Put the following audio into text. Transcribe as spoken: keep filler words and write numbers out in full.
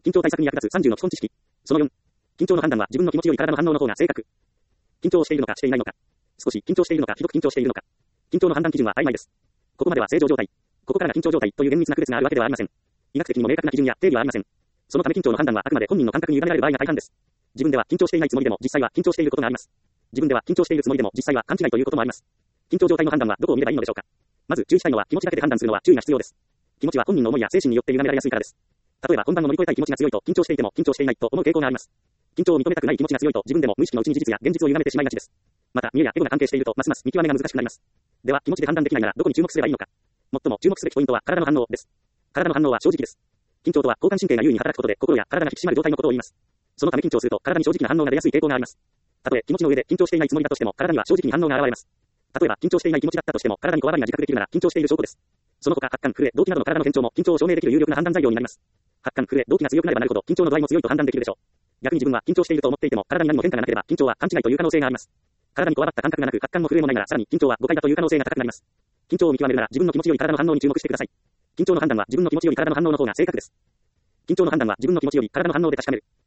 緊張対策に役立つさんじゅうの基本知識。そのよん。緊張の判断は自分の気持ちより体の反応の方が正確。緊張をしているのかしていないのか。少し緊張しているのかひどく緊張しているのか。緊張の判断基準は曖昧です。ここまでは正常状態。ここからが緊張状態という厳密な区別があるわけではありません。医学的にも明確な基準や定義はありません。そのため緊張の判断はあくまで本人の感覚に委ねられる場合が大半です。自分では緊張していないつもりでも実際は緊張していることがあります。自分では緊張しているつもりでも実際は勘違いということもあります。緊張状態の判断はどこを見ればいいのでしょうか。まず注意したいのは気持ちだけで判断するのは注意が必要です。気持ちは本人の思いや精神によって委ねられやすいからです。例えば本番を乗り越えたい気持ちが強いと緊張していても緊張していないと思う傾向があります。緊張を認めたくない気持ちが強いと自分でも無意識のうちに事実や現実を委ねてしまいがちです。また見栄やエゴが関係しているとますます見極めが難しくなります。では気持ちで判断できないならどこに注目すればいいのか。最も注目すべきポイントは体の反応です。体の反応は正直です。緊張とは交感神経が優位に働くことで心や体が引き締まる状態のことを言います。そのため緊張すると体に正直な反応が出やすい傾向があります。たとえ気持ちの上で緊張していないつもりだとしても体には正直に反応が現れます。例えば緊張していない気持ちだったとしても体にこわばりが自覚できるなら緊張している証拠です。その他発汗、震え、動悸などの体の転調も緊張を証明できる有力な判断材料になります。発汗、震え、動悸が強くなればなるほど緊張の度合いも強いと判断できるでしょう。逆に自分は緊張していると思っていても体に何も変化がなければ緊張は勘違いという可能性があります。体にこわばった感覚がなく発汗も震えもないならさらに緊張は誤解だという可能性が高くなります。緊張を見極めるなら自分の気持ちより体の反応に注目してください。緊張の判断は自分の気持ちより体の反応の方が正確です。緊張の判断は自分の気持ちより体の反応で確かめる。